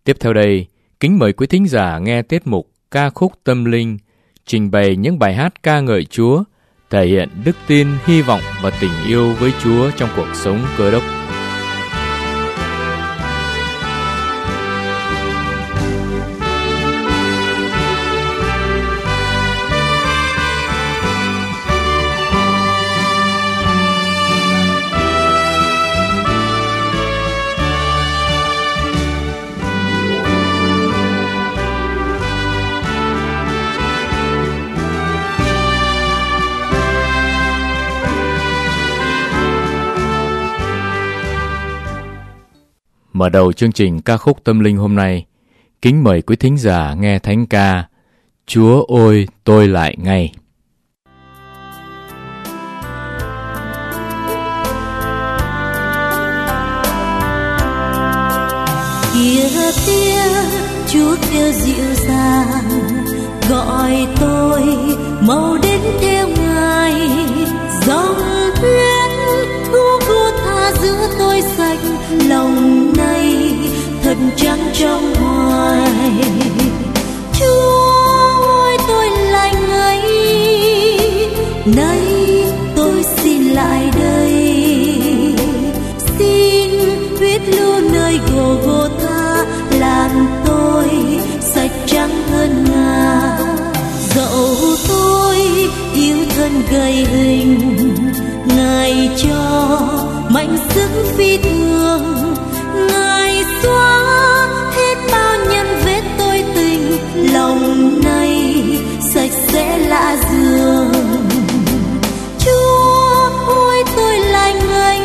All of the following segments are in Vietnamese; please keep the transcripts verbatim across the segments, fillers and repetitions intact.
Tiếp theo đây, kính mời quý thính giả nghe tiết mục Ca khúc tâm linh, trình bày những bài hát ca ngợi Chúa, thể hiện đức tin, hy vọng và tình yêu với Chúa trong cuộc sống Cơ Đốc. Mở đầu chương trình ca khúc tâm linh hôm nay, kính mời quý thính giả nghe thánh ca Chúa ôi tôi lại ngay. Kia kia Chúa kêu dịu dàng gọi tôi mau đến theo Ngài, dòng huyết thu vô tha giữa tôi sạch lòng này thật trắng trong hoài. Chúa ơi tôi lại ngay, nay tôi xin lại đây, xin huyết lưu nơi Gô-gô-tha làm tôi sạch trắng hơn ngà. Dẫu tôi yêu thân gầy hình, Ngài cho mạnh sức phi thường, Ngài xóa hết bao nhân vết tôi tình, lòng này sạch sẽ lạ dường. Chúa ôi tôi lại ngay,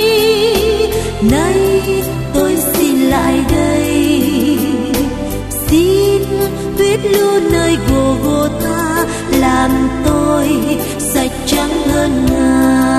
nay tôi xin lại đây, xin huyết lưu nơi Gô-gô-tha làm tôi sạch trắng hơn ngà.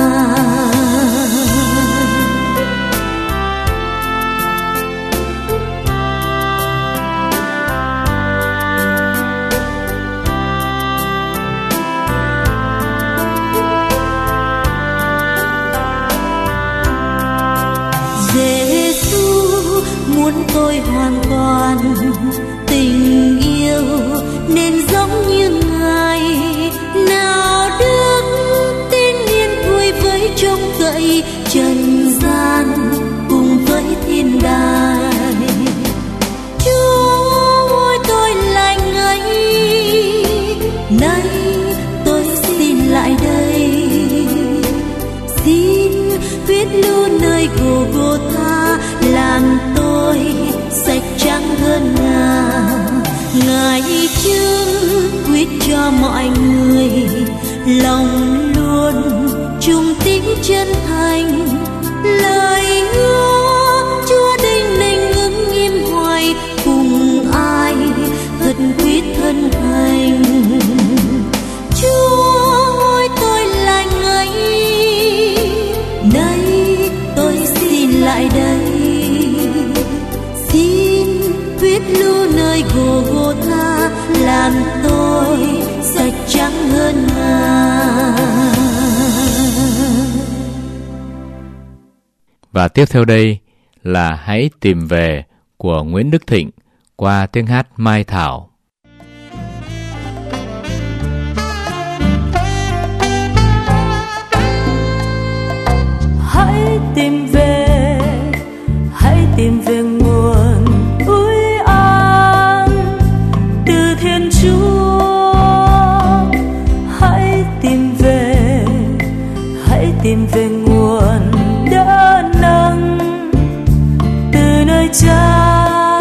Muốn tôi hoàn toàn tình yêu nên giống như Ngài, nào đức tin niên vui với trông cậy trần gian cùng với thiên đàng. Chúa ơi tôi lại ngay, nay tôi xin lại đây, xin huyết lưu nơi Gô-gô-tha làm tôi sạch trắng hơn ngà. Ngài chứng quyết cho mọi người, lòng luôn trung tín chân thành, lời hứa Chúa đinh ninh ứng nghiêm hoài, cùng ai thật quyết thân thành. Chúa ơi tôi lại ngay, nay tôi xin lại đây, xin huyết lưu nơi Gô-gô-tha làm tôi sạch trắng hơn ngà. Và tiếp theo đây là Hãy tìm về của Nguyễn Đức Thịnh qua tiếng hát Mai Thảo. Hãy tìm về, hãy tìm về nguồn ủi an từ Thiên Chúa. Hãy tìm về, hãy tìm về nguồn đỡ nâng từ nơi Cha.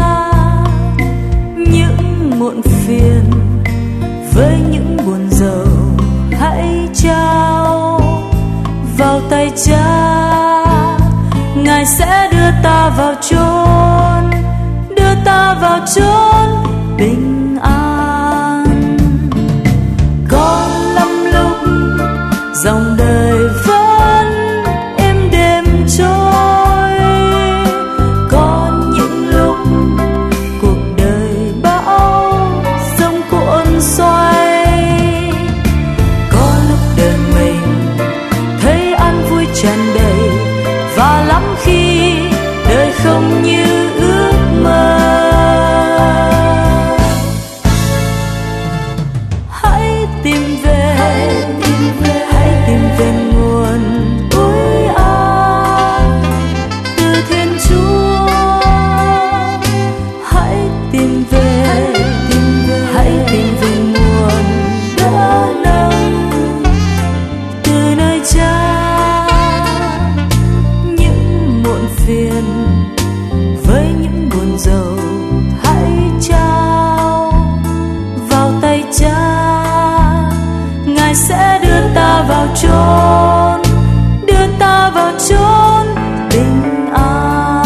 Những muộn phiền với những buồn rầu hãy trao vào tay Cha, Ngài sẽ đưa ta vào chốn, đưa ta vào chốn bình an. Có lắm lúc dòng đời vẫn êm đềm trôi, có những lúc cuộc đời bão giông cuộn xoay, có lúc đời mình thấy an vui tràn đầy, và lắm khi đời không như ước mơ. chốn, đưa ta vào chốn bình an.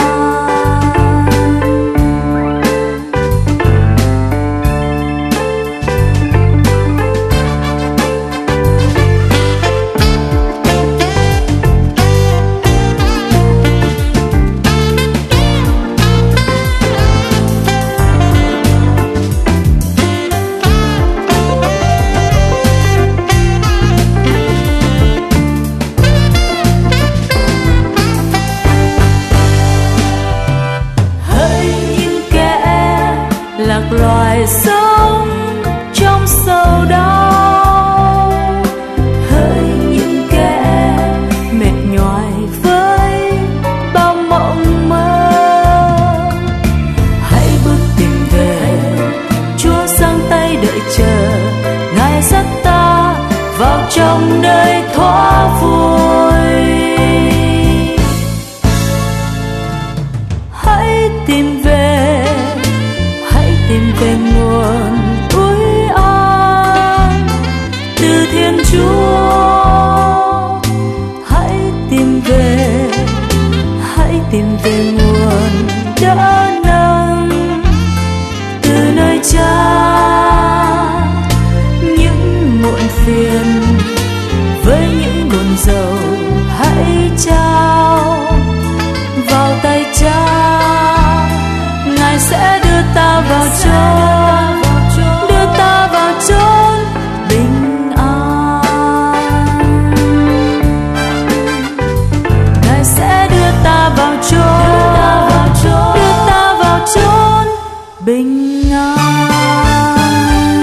Loài sống trong sầu đau, hỡi những kẻ mệt nhoài với bao mộng mơ, hãy bước tìm về Chúa giang tay đợi chờ, Ngài dắt ta vào trong nơi thỏa vui. Hãy tìm về, tìm về nguồn ủi an từ Thiên Chúa. Hãy tìm về, hãy tìm về nguồn đỡ nâng từ nơi Cha. Những muộn phiền với những buồn rầu hãy trao vào tay Cha. Ngài sẽ đưa ta vào chốn, đưa ta vào chốn bình an. Ngài sẽ đưa ta vào chốn, đưa ta vào chốn bình an.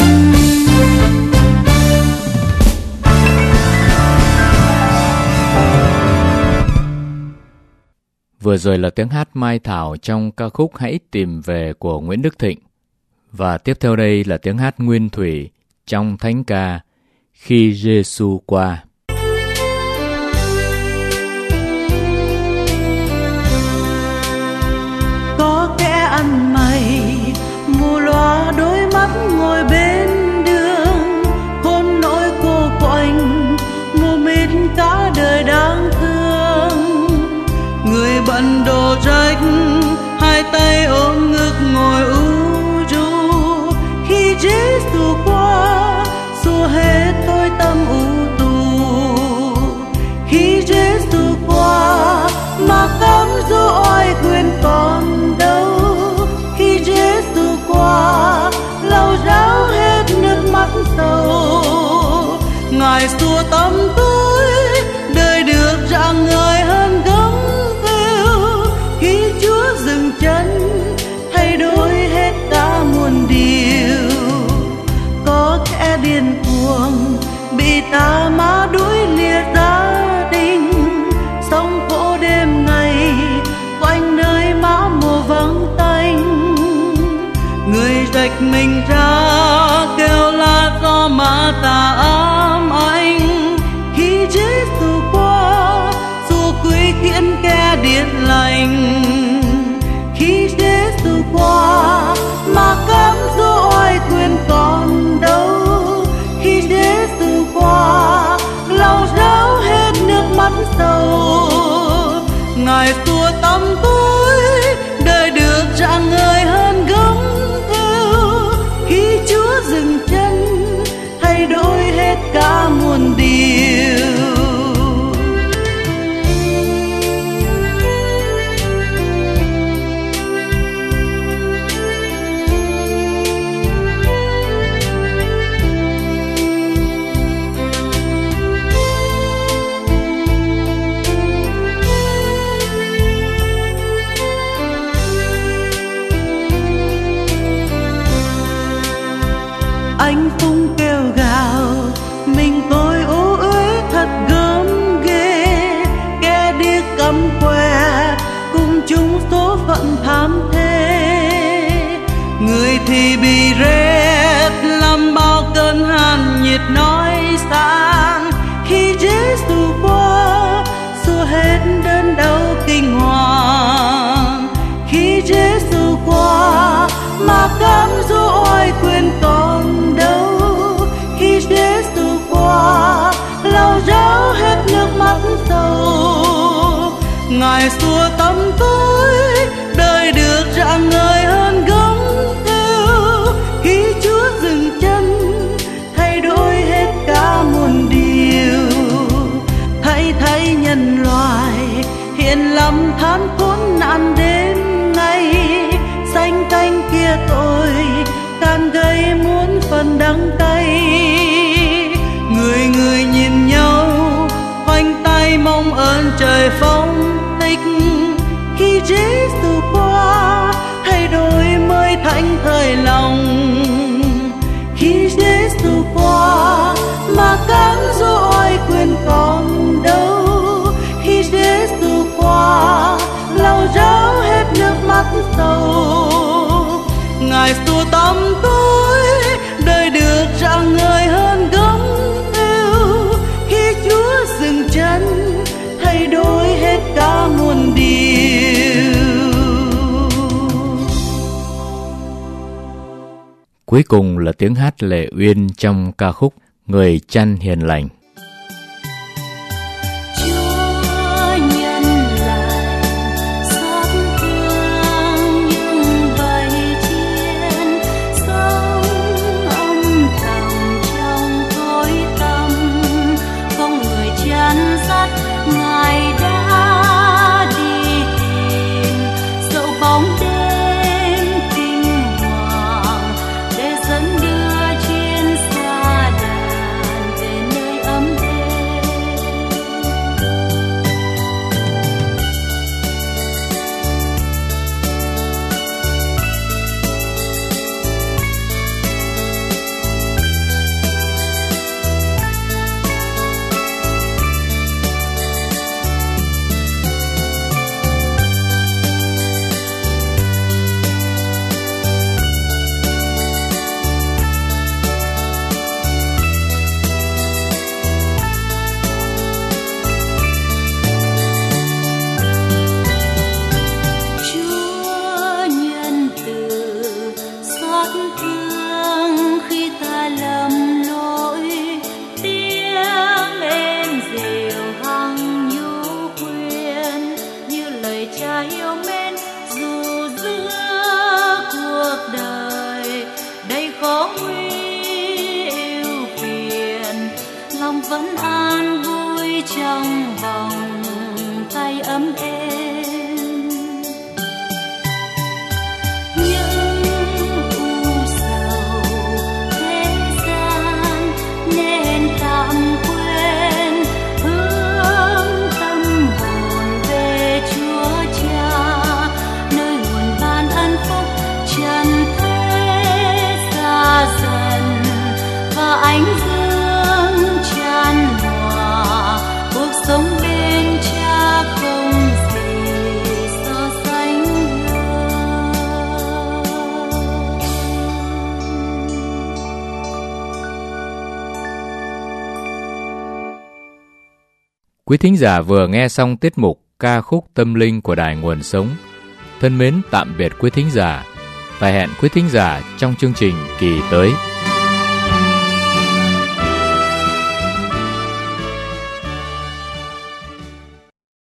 Vừa rồi là tiếng hát Mai Thảo trong ca khúc Hãy Tìm Về của Nguyễn Đức Thịnh. Và tiếp theo đây là tiếng hát nguyên thủy trong thánh ca Khi Giê-xu qua. Có kẻ ăn mày mù loa đôi mắt ngồi bên đường, khôn nỗi cô quạnh mù mịt cả đời đáng thương. Người bận đồ rách hai tay ôm ngực ngồi u ru, khi Giê-xu qua xua hết tôi tâm u tù. Khi Giê-xu qua mà cám dỗ oai quyền còn đâu. Khi Giê-xu qua lau ráo hết nước mắt sầu. Ngài xua tâm tôi đời được rạng ngời hơn gấm vêu. Khi Chúa dừng chân thay đổi hết cả muôn điều. Có kẻ điên cuồng bị tà ma đuổi lìa gia đình, sống khổ đêm ngày quanh nơi má mồ vắng tanh. Người rạch mình ra kêu la do ma tà ám ảnh. Khi Giê-xu qua xua quý khiển kẻ điên lành. Khi Giê-xu qua mà cám dỗ oai quyền còn đâu. Khi Giê-xu qua lau ráo hết nước mắt sầu. Ngài xua tâm tôi đời được rạng ngời hơn gấm vêu. Khi Chúa dừng chân thay đổi hết cả muôn điều. Anh Phung kêu gào mình tôi ố uế thật gớm ghê. Kẻ điếc cắm que cùng chung số phận thảm thế. Người thì bị rét làm bao cơn hàn nhiệt nói sang. Khi Giê-xu qua xua hết đớn đau kinh hoàng. Khi Giê-xu qua mà cám dỗ oai quyền còn đâu. Khi Giê-xu qua lau ráo Ngài xua tăm tối, đời được rạng ngời hơn gấm theo. Khi Chúa dừng chân, thay đổi hết cả muôn điều. Thay thay nhân loại hiện lầm than khốn nạn đến ngày. Xanh canh kia tôi can gây muốn phần đắng cay. Người người nhìn nhau khoanh tay mong ơn trời phong tích. Khi Giêsu qua thay đổi mới thánh thời lòng. Khi Giêsu qua mà cám dỗ oai quyền còn đâu. Khi Giêsu qua lau ráo hết nước mắt sầu. Ngài xua tăm tối, đời được rạng ngời hơn gấm theo. Khi Chúa dừng chân, thay đổi hết cả muôn điều. Cuối cùng là tiếng hát Lệ Uyên trong ca khúc Người Chăn Hiền Lành. Vẫn an vui trong vòng tay ấm êm. Những u sầu thế gian nên tạm quên, hướng tâm hồn về Chúa Cha, nơi nguồn ban ân phúc trần thế xa dần và ánh dương chan hòa. Cuộc sống bên Cha không gì so sánh hơn. Quý thính giả vừa nghe xong tiết mục ca khúc tâm linh của Đài Nguồn Sống. Thân mến tạm biệt quý thính giả và hẹn quý thính giả trong chương trình kỳ tới.